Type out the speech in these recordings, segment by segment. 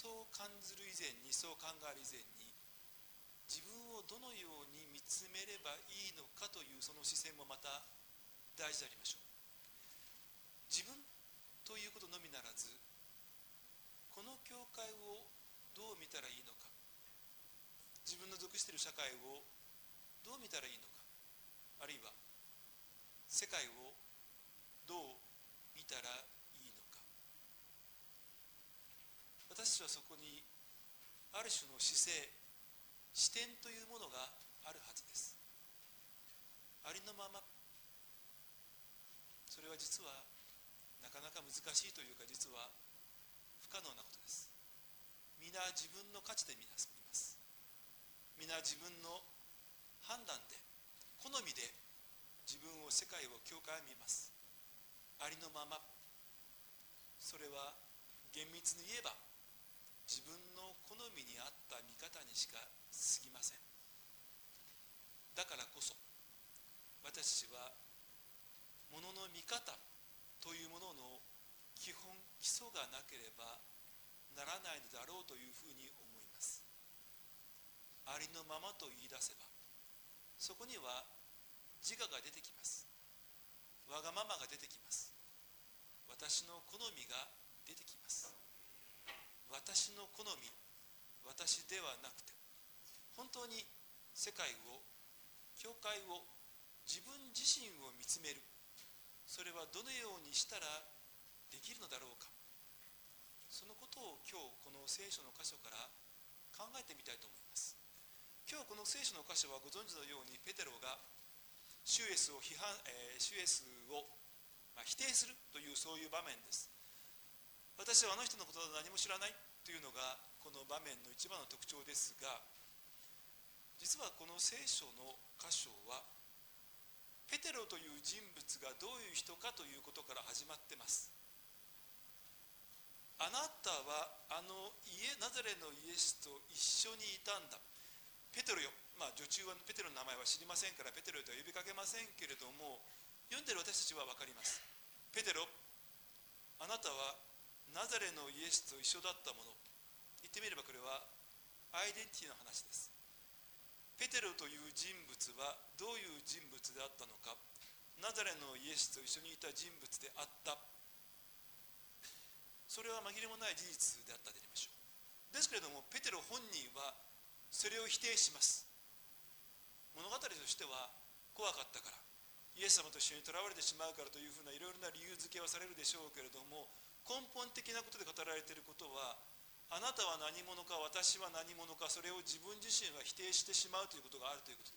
そう感じる以前に、そう考える以前に、自分をどのように見つめればいいのかというその視線もまた大事でありましょう。自分ということのみならず、この教会をどう見たらいいのか、自分の属している社会をどう見たらいいのか、あるいは世界をどう見たらいいのか、私たちはそこにある種の姿勢、視点というものがあるはずです。ありのまま、それは実はなかなか難しいというか、実は不可能なことです。皆自分の価値で見ます。皆自分の判断で、好みで自分を、世界を、教会を見ます。ありのまま、それは厳密に言えば自分の好みに合った見方にしか過ぎません。だからこそ私たちはものの見方というものの基本、基礎がなければならないのだろうというふうに思います。ありのままと言い出せば、そこには自我が出てきます。わがままが出てきます。私の好みが出てきます。私の好み、私ではなくて、本当に世界を、教会を、自分自身を見つめる、それはどのようにしたらできるのだろうか、そのことを今日この聖書の箇所から考えてみたいと思います。今日この聖書の箇所はご存知のように、ペテロが主イエスを否定するという、そういう場面です。私はあの人のことを何も知らないというのがこの場面の一番の特徴ですが、実はこの聖書の箇所はペテロという人物がどういう人かということから始まっています。あなたはナザレのイエスと一緒にいたんだ、ペテロよ。女中はペテロの名前は知りませんからペテロとは呼びかけませんけれども、読んでる私たちは分かります。ペテロ、あなたはナザレのイエスと一緒だったもの。言ってみればこれはアイデンティティの話です。ペテロという人物はどういう人物であったのか、ナザレのイエスと一緒にいた人物であった、それは紛れもない事実であったでありましょう。ですけれどもペテロ本人はそれを否定します。物語としては怖かったから、イエス様と一緒に囚われてしまうからというふうないろいろな理由付けはされるでしょうけれども、根本的なことで語られていることは、あなたは何者か、私は何者か、それを自分自身は否定してしまうということがあるということです。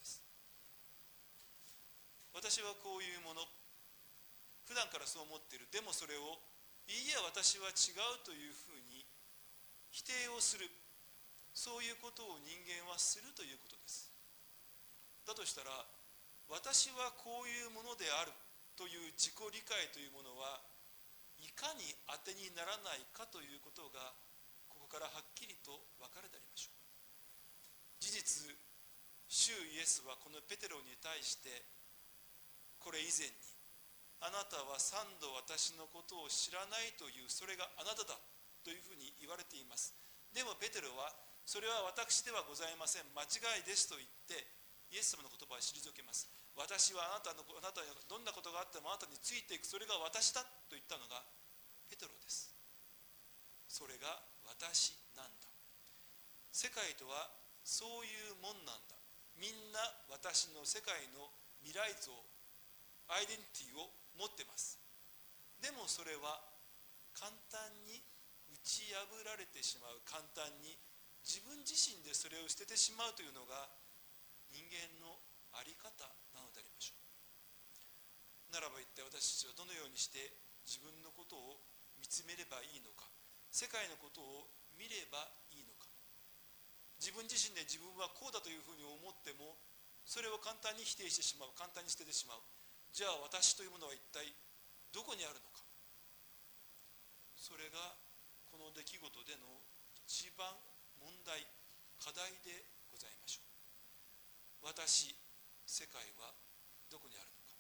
私はこういうもの、普段からそう思っている。でもそれをいいや私は違うというふうに否定をする、そういうことを人間はするということです。だとしたら、私はこういうものであるという自己理解というものはいかに当てにならないかということがここからはっきりと分かるでありましょう。事実、主イエスはこのペテロに対してこれ以前に、あなたは三度私のことを知らないという、それがあなただというふうに言われています。でもペテロは、それは私ではございません、間違いですと言ってイエス様の言葉を退けます。私はあなたがどんなことがあってもあなたについていく、それが私だと言ったのがペテロです。それが私なんだ。世界とはそういうもんなんだ。みんな私の世界の未来像、アイデンティティを持っています。でもそれは簡単に打ち破られてしまう、簡単に自分自身でそれを捨ててしまうというのが人間の在り方なのでありましょう。ならば一体私たちはどのようにして自分のことを見つめればいいのか、世界のことを見ればいいのか。自分自身で自分はこうだというふうに思っても、それを簡単に否定してしまう、簡単に捨ててしまう。じゃあ私というものは一体どこにあるのか。それがこの出来事での一番問題、課題でございましょう。私、世界はどこにあるのか。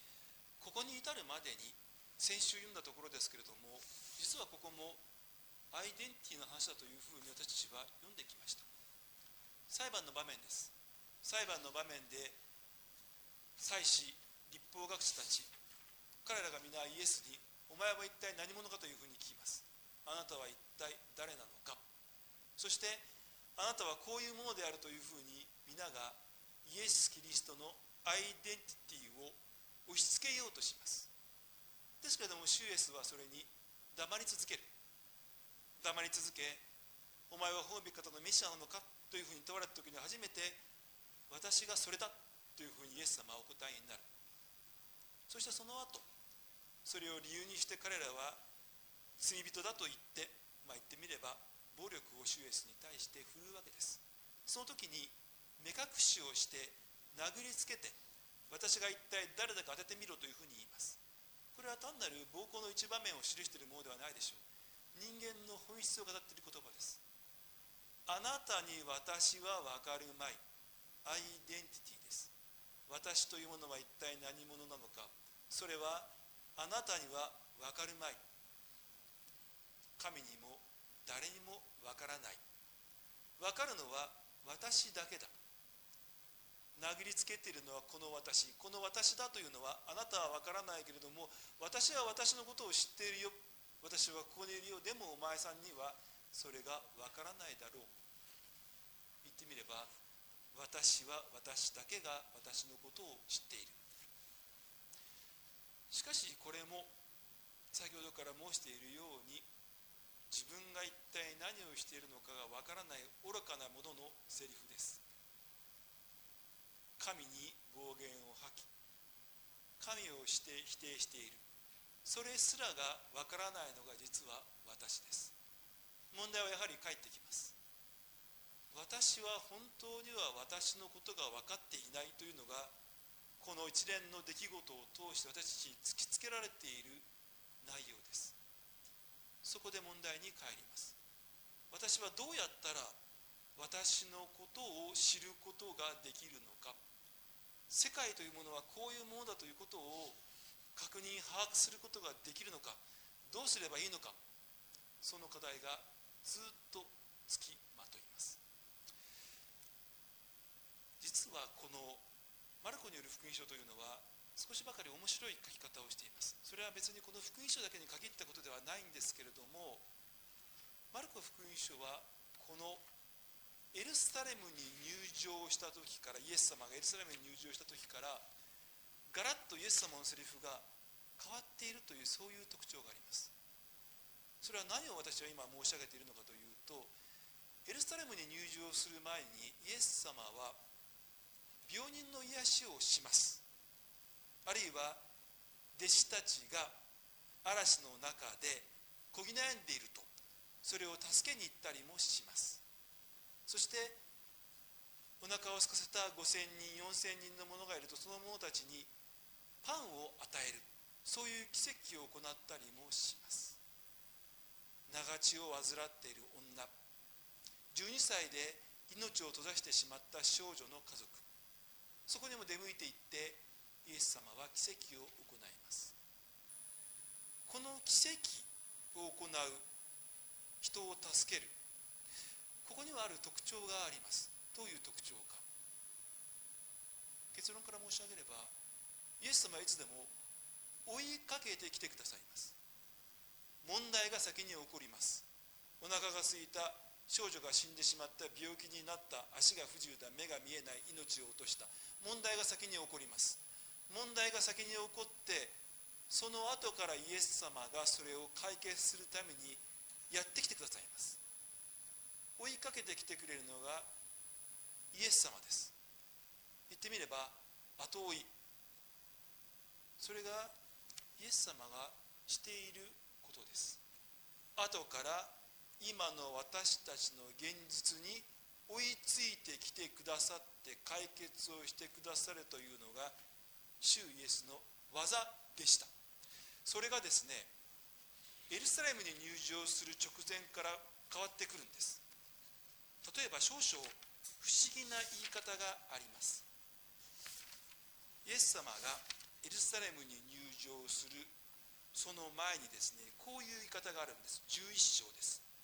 ここに至るまでに、先週読んだところですけれども、実はここもアイデンティティの話だというふうに私たちは読んできました。裁判の場面です。裁判の場面で祭司、律法学者たち、彼らが皆イエスに、お前は一体何者かというふうに聞きます。あなたは一体誰なのか。そしてあなたはこういうものであるというふうに皆がイエス・キリストのアイデンティティを押し付けようとします。ですけれども主イエスはそれに黙り続ける。黙り続け、お前は褒め方のメシアなのかというふうに問われた時に初めて、私がそれだというふうにイエス様はお答えになる。そしてその後、それを理由にして彼らは罪人だと言って、言ってみれば暴力を主イエスに対して振るうわけです。その時に目隠しをして殴りつけて、私が一体誰だか当ててみろというふうに言います。これは単なる暴行の一場面を記しているものではないでしょう。人間の本質を語っている言葉です。あなたに私は分かるまい。アイデンティティです。私というものは一体何者なのか。それはあなたには分かるまい。神にも誰にも分からない。分かるのは私だけだ。殴りつけているのはこの私。この私だというのはあなたは分からないけれども、私は私のことを知っているよ。私はここにいるよ。でもお前さんにはそれが分からないだろう。言ってみれば、私は私だけが私のことを知っている。しかしこれも先ほどから申しているように、自分が一体何をしているのかが分からない愚かな者のセリフです。神に暴言を吐き、神を否定している。それすらが分からないのが実は私です。問題はやはり返ってきます。私は本当には私のことが分かっていないというのが、この一連の出来事を通して私たちに突きつけられている内容です。そこで問題に返ります。私はどうやったら私のことを知ることができるのか。世界というものはこういうものだということを確認把握することができるのか。どうすればいいのか。その課題がずっとつきまといます。実はこのマルコによる福音書というのは少しばかり面白い書き方をしています。それは別にこの福音書だけに限ったことではないんですけれども、マルコ福音書はこのエルサレムに入場した時から、イエス様がエルサレムに入場した時からガラッとイエス様のセリフが変わっているという、そういう特徴があります。それは何を私は今申し上げているのかというと、エルサレムに入場する前にイエス様は病人の癒しをします。あるいは弟子たちが嵐の中でこぎ悩んでいると、それを助けに行ったりもします。そしてお腹を空かせた5000人4000人の者がいると、その者たちにパンを与える、そういう奇跡を行ったりもします。長血を患っている女、12歳で命を閉ざしてしまった少女の家族、そこにも出向いていってイエス様は奇跡を行います。この奇跡を行う、人を助ける、ここにはある特徴があります。どういう特徴か。結論から申し上げれば、イエス様はいつでも追いかけてきてくださいます。問題が先に起こります。お腹が空いた、少女が死んでしまった、病気になった、足が不自由だ、目が見えない、命を落とした、問題が先に起こります。問題が先に起こって、その後からイエス様がそれを解決するためにやってきてくださいます。追いかけてきてくれるのがイエス様です。言ってみれば後追い、それがイエス様がしていることです。後から今の私たちの現実に追いついてきてくださって解決をしてくださるというのが主イエスの技でした。それがですね、エルサレムに入場する直前から変わってくるんです。例えば少々不思議な言い方があります。イエス様がエルサレムに入場するその前にですね、こういう言い方があるんです。11章です。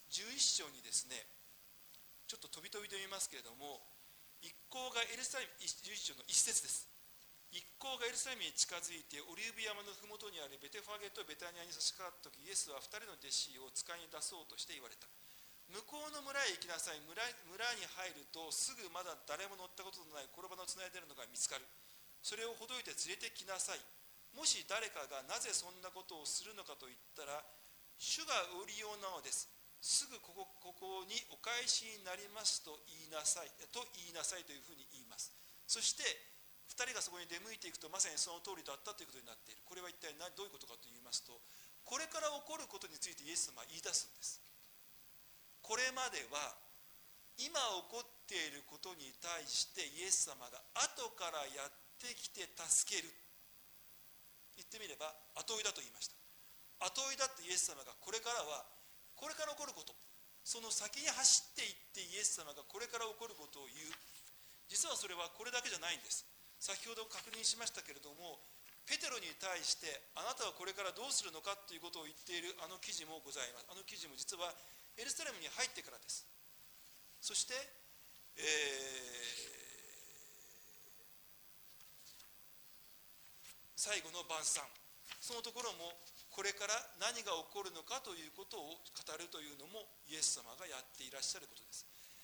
11章にですね、ちょっと飛び飛びと言いますけれども、一行がエルサレム、11章の一節です。一行がエルサレムに近づいてオリーブ山のふもとにあるベテファゲとベタニアに差し掛かった時、イエスは2人の弟子を使いに出そうとして言われた。向こうの村へ行きなさい。村に入るとすぐまだ誰も乗ったことのない転ばのつないでいるのが見つかる。それをほどいて連れてきなさい。もし誰かがなぜそんなことをするのかと言ったら、主がおりようなのです。すぐここにお返しになりますと言いなさいというふうに言います。そして2人がそこに出向いていくと、まさにその通りだったということになっている。これは一体どういうことかと言いますと、これから起こることについてイエス様は言い出すんです。これまでは今起こっていることに対してイエス様が後からやってきて助ける、言ってみれば後追いだと言いました。後追いだってイエス様がこれから起こること、その先に走っていってイエス様がこれから起こることを言う。実はそれはこれだけじゃないんです。先ほど確認しましたけれども、ペテロに対してあなたはこれからどうするのかということを言っているあの記事もございます。あの記事も実はエルサレムに入ってからです。そして、最後の晩餐、そのところもこれから何が起こるのかということを語るというのもイエス様がやっていらっしゃることです。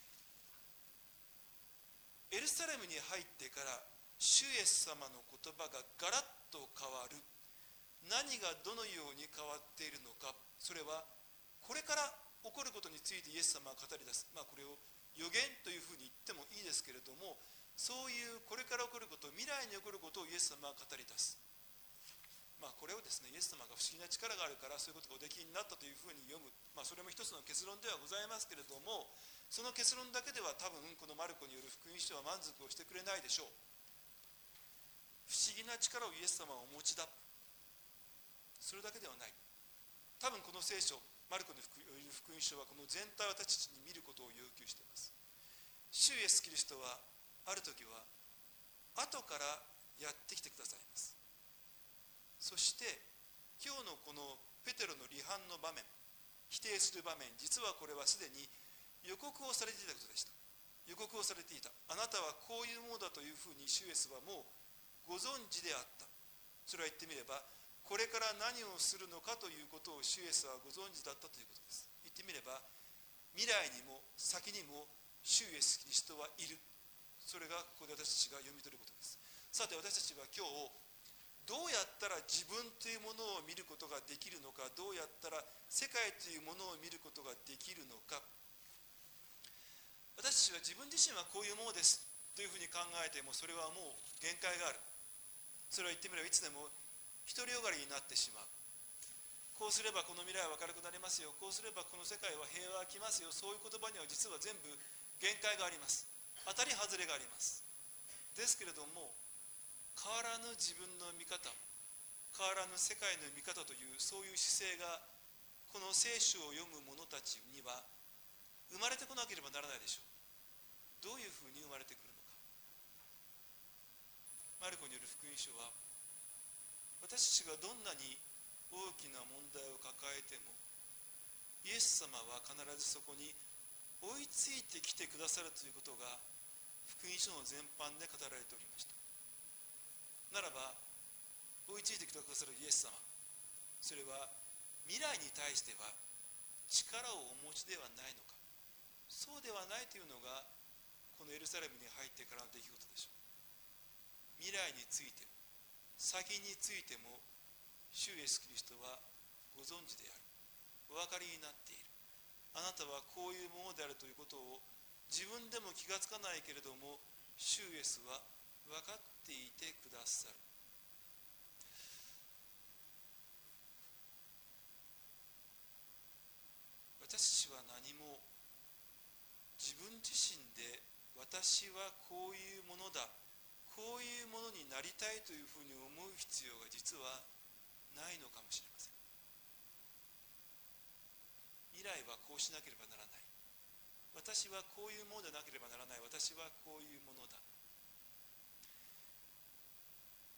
エルサレムに入ってから主イエス様の言葉がガラッと変わる。何がどのように変わっているのか、それはこれから起こることについてイエス様が語り出す。これを予言というふうに言ってもいいですけれども、そういうこれから起こること、未来に起こることをイエス様が語り出す。これをですね、イエス様が不思議な力があるからそういうことがおできになったというふうに読む、それも一つの結論ではございますけれども、その結論だけでは多分このマルコによる福音書は満足をしてくれないでしょう。不思議な力をイエス様はお持ちだ、それだけではない。多分この聖書、マルコの福音書はこの全体を私たちに見ることを要求しています。主イエスキリストはある時は後からやってきてくださいます。そして今日のこのペテロの離反の場面、否定する場面、実はこれはすでに予告をされていたことでした。予告をされていた。あなたはこういうものだというふうに主イエスはもうご存知であった。それは言ってみればこれから何をするのかということを主イエスはご存知だったということです。言ってみれば未来にも先にも主イエスキリストはいる。それがここで私たちが読み取ることです。さて私たちは今日どうやったら自分というものを見ることができるのか、どうやったら世界というものを見ることができるのか。私たちは自分自身はこういうものですというふうに考えてもそれはもう限界がある。それは言ってみればいつでも独りよがりになってしまう。こうすればこの未来は明るくなりますよ、こうすればこの世界は平和が来ますよ、そういう言葉には実は全部限界があります。当たり外れがあります。ですけれども変わらぬ自分の見方、変わらぬ世界の見方というそういう姿勢がこの聖書を読む者たちには生まれてこなければならないでしょう。どういうふうに生まれてくるのか。マルコによる福音書は私たちがどんなに大きな問題を抱えてもイエス様は必ずそこに追いついてきてくださるということが福音書の全般で語られておりました。ならば追いついてきてくださるイエス様、それは未来に対しては力をお持ちではないのか。そうではないというのがこのエルサレムに入ってからの出来事でしょう。未来について先についても主イエスキリストはご存知である、お分かりになっている。あなたはこういうものであるということを自分でも気がつかないけれども主イエスは分かっていてくださる。私たちは何も自分自身で私はこういうものだ、こういうものになりたいというふうに思う必要が実はないのかもしれません。未来はこうしなければならない、私はこういうものでなければならない、私はこういうものだ。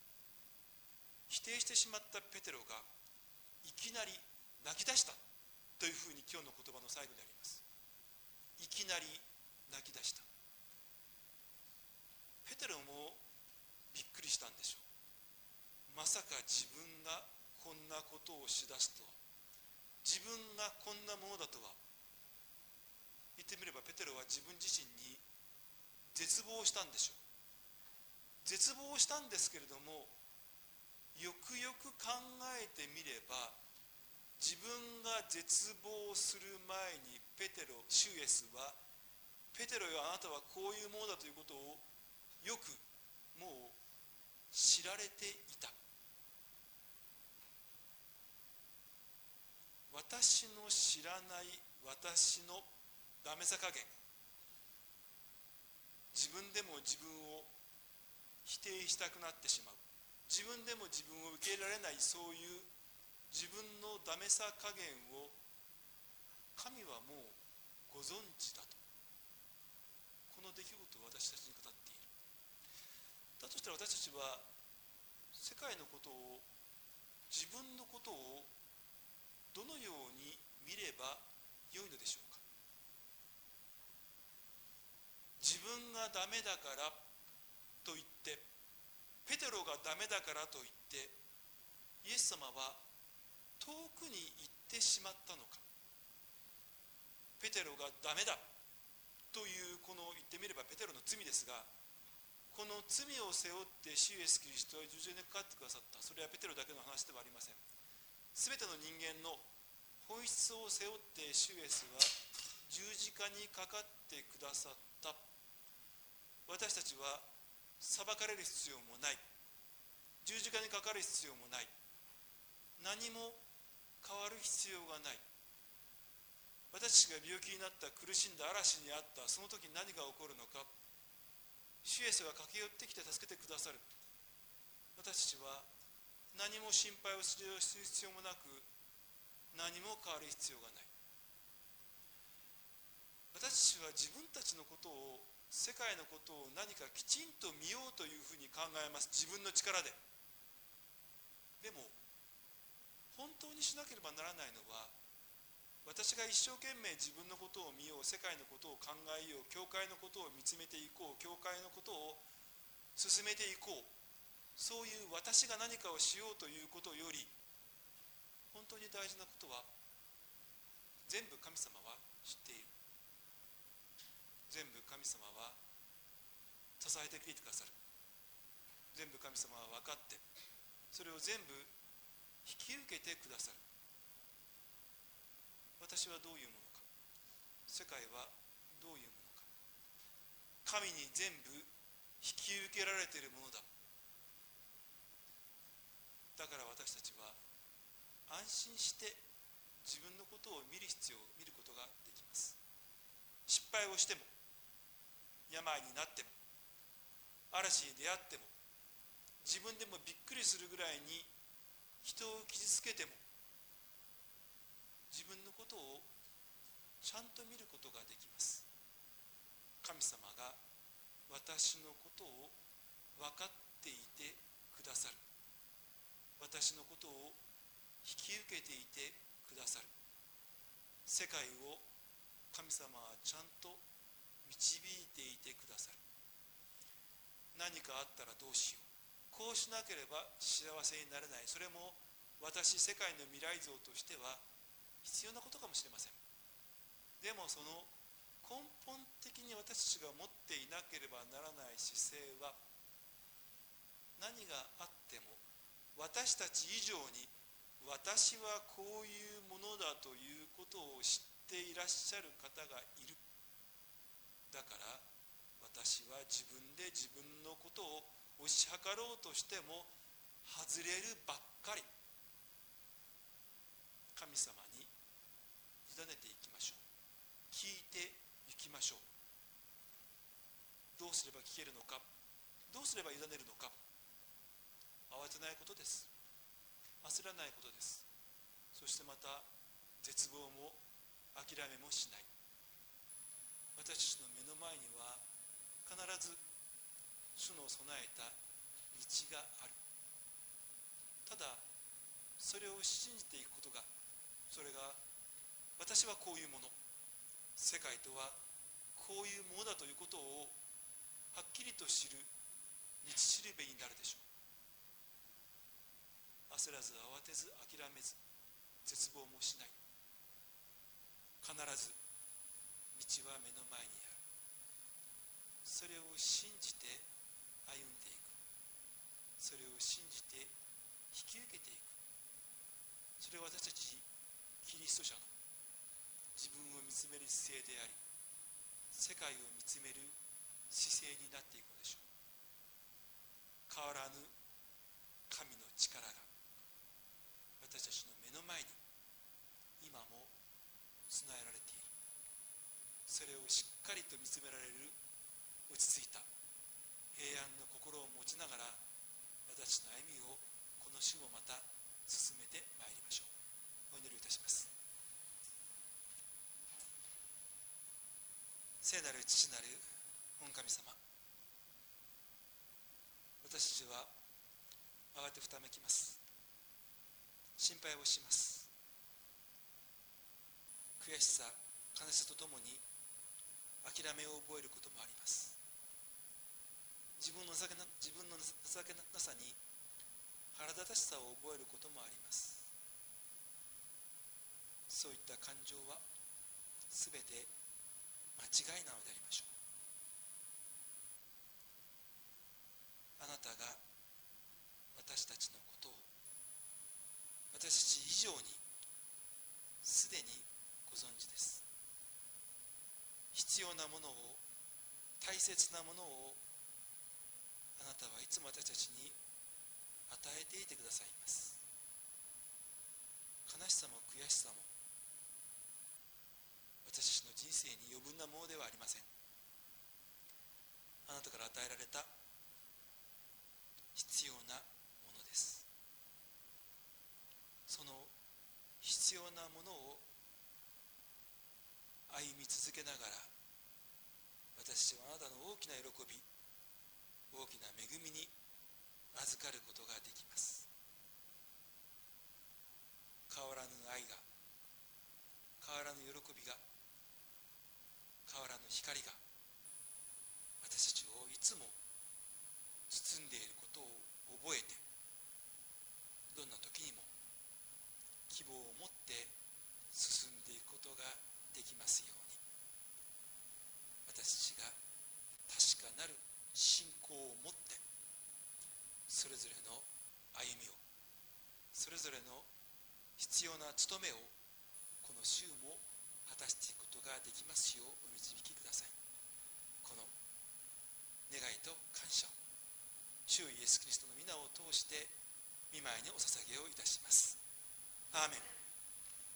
否定してしまったペテロがいきなり泣き出したというふうに今日の言葉の最後であります。いきなり泣き出した。ペテロもびっくりしたんでしょう。まさか自分がこんなことをしだすとは、自分がこんなものだとは。言ってみればペテロは自分自身に絶望したんでしょう。絶望したんですけれども、よくよく考えてみれば、自分が絶望する前に主イエスは、ペテロよ、あなたはこういうものだということをよくもう知られていた。私の知らない私のダメさ加減、自分でも自分を否定したくなってしまう、自分でも自分を受け入れられない、そういう自分のダメさ加減を神はもうご存知だと、この出来事を私たちに語っている。だとしたら私たちは世界のことを、自分のことをどのように見ればよいのでしょうか。自分がダメだからと言って、ペテロがダメだからと言って、イエス様は遠くに行ってしまったのか。ペテロがダメだというこの言ってみればペテロの罪ですが、この罪を背負って主イエスキリストは十字架にかかってくださった。それはペテロだけの話ではありません。すべての人間の本質を背負って主イエスは十字架にかかってくださった。私たちは裁かれる必要もない、十字架にかかる必要もない、何も変わる必要がない。私たちが病気になった、苦しんだ、嵐にあった、その時何が起こるのか。主イエスが駆け寄ってきて助けてくださる。私たちは何も心配をする必要もなく、何も変わる必要がない。私たちは自分たちのことを、世界のことを何かきちんと見ようというふうに考えます。自分の力で。でも本当にしなければならないのは、私が一生懸命自分のことを見よう、世界のことを考えよう、教会のことを見つめていこう、教会のことを進めていこう、そういう私が何かをしようということより、本当に大事なことは、全部神様は知っている。全部神様は支えてくれてくださる。全部神様は分かって、それを全部引き受けてくださる。私はどういうものか、世界はどういうものか、神に全部引き受けられているものだ。だから私たちは安心して自分のことを見ることができます。失敗をしても、病になっても、嵐に出会っても、自分でもびっくりするぐらいに人を傷つけても、自分のことをちゃんと見ることができます。神様が私のことを分かっていてくださる。私のことを引き受けていてくださる。世界を神様はちゃんと導いていてくださる。何かあったらどうしよう、こうしなければ幸せになれない、それも私、世界の未来像としては必要なことかもしれません。でもその根本的に私たちが持っていなければならない姿勢は、何があっても私たち以上に私はこういうものだということを知っていらっしゃる方がいる。だから私は自分で自分のことを推し量ろうとしても外れるばっかり。神様に委ねていきましょう。聞いていきましょう。どうすれば聞けるのか、どうすれば委ねるのか。慌てないことです。焦らないことです。そしてまた絶望も諦めもしない。私たちの目の前には必ず主の備えた道がある。ただそれを信じていくことが、それが私はこういうもの、世界とはこういうものだということをはっきりと知る道しるべになるでしょう。焦らず慌てず諦めず絶望もしない。必ず道は目の前にある。それを信じて歩んでいく。それを信じて引き受けていく。それは私たちキリスト者の自分を見つめる姿勢であり、世界を見つめる姿勢になっていくのでしょう。変わらぬ神の力が私たちの目の前に今も備えられている。それをしっかりと見つめられる落ち着いた平安の心を持ちながら、私たちの歩みをこの週もまた進めてまいりましょう。お祈りいたします。聖なる父なる御神様、私たちは慌てふためきます。心配をします。悔しさ、悲しさとともに諦めを覚えることもあります。自分の情けなさに腹立たしさを覚えることもあります。そういった感情はすべて間違いなのでありましょう。あなたが私たちのことを私たち以上にすでにご存知です。必要なものを、大切なものをあなたはいつも私たちに与えていてくださいます。悲しさも悔しさも私たちの人生に余分なものではありません。あなたから与えられた必要なものです。その必要なものを歩み続けながら、私はあなたの大きな喜び、大きな恵みに預かることができます。変わらぬ愛が、変わらぬ喜びが、変わらぬ光が私たちをいつも包んでいることを覚えて、どんな時にも希望を持って進んでいくことができますように、私たちが確かなる信仰を持ってそれぞれの歩みを、それぞれの必要な務めをこの週も果たしていくことができますようお導きください。この願いと感謝を主イエスキリストの皆を通して御前にお捧げをいたします。アーメン。